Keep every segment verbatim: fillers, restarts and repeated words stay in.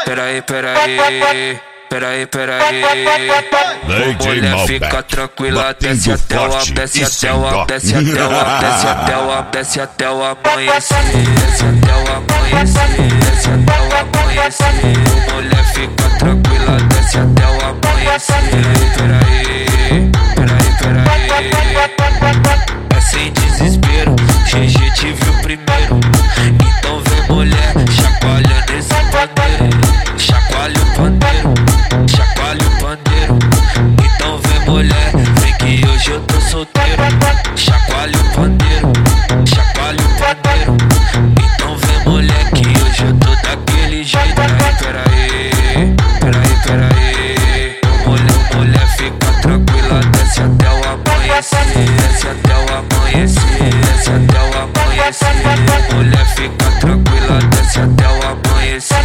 Peraí, peraí, peraí, peraí. Mulher, fica tranquila, desce até o desce até o desce até o desce até o desce até o amanhecer, desce até o amanhecer, desce até o amanhecer. Mulher, fica tranquila, desce até o amanhecer. Peraí, peraí, peraí, peraí. É sem desespero, G G te viu primeiro. Então vem mulher, chacoalha nesse pandeiro, chacoalha o pandeiro, chacoalha o pandeiro. Então vem mulher, vem que hoje eu tô solteiro, chacoalha o pandeiro, chacoalha o pandeiro. Então vem mulher que hoje eu tô daquele jeito. Peraí, peraí, peraí, mulher, mulher, fica tranquila, desce até o amanhecer, desce até o amanhecer, desce até o amanhecer. Mulher, fica tranquila, desce até o amanhecer.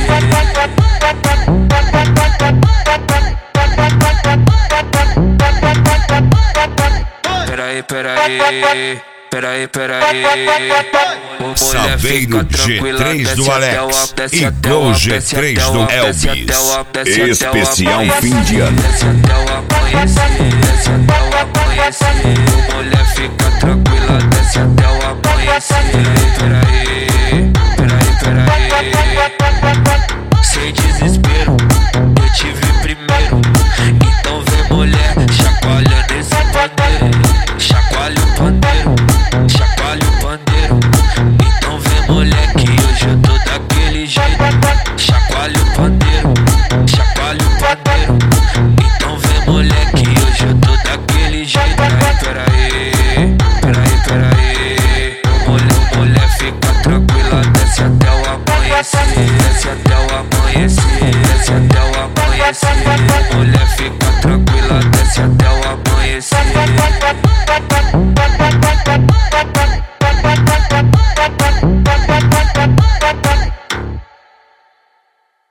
Peraí, peraí, peraí, peraí. Saveiro G três do Alex e Go G três do Elvis. Especial fim de ano. Desce até o amanhecer, desce até o amanhecer. Mulher, fica tranquila, desce até o amanhecer. Peraí, peraí, peraí. Sem desespero, eu te vi primeiro. Então vem mulher, chacoalha nesse pandeiro, chacoalha o pandeiro, chacoalha o pandeiro. Então vem mulher que hoje eu tô daquele jeito, chacoalha o pandeiro, chacoalha o pandeiro. Então vem mulher que hoje eu tô daquele jeito. Peraí, peraí, peraí. Mulher, mulher, fica tranquila, desce até o amanhecer, desce até o amanhecer, desce até o amanhecer.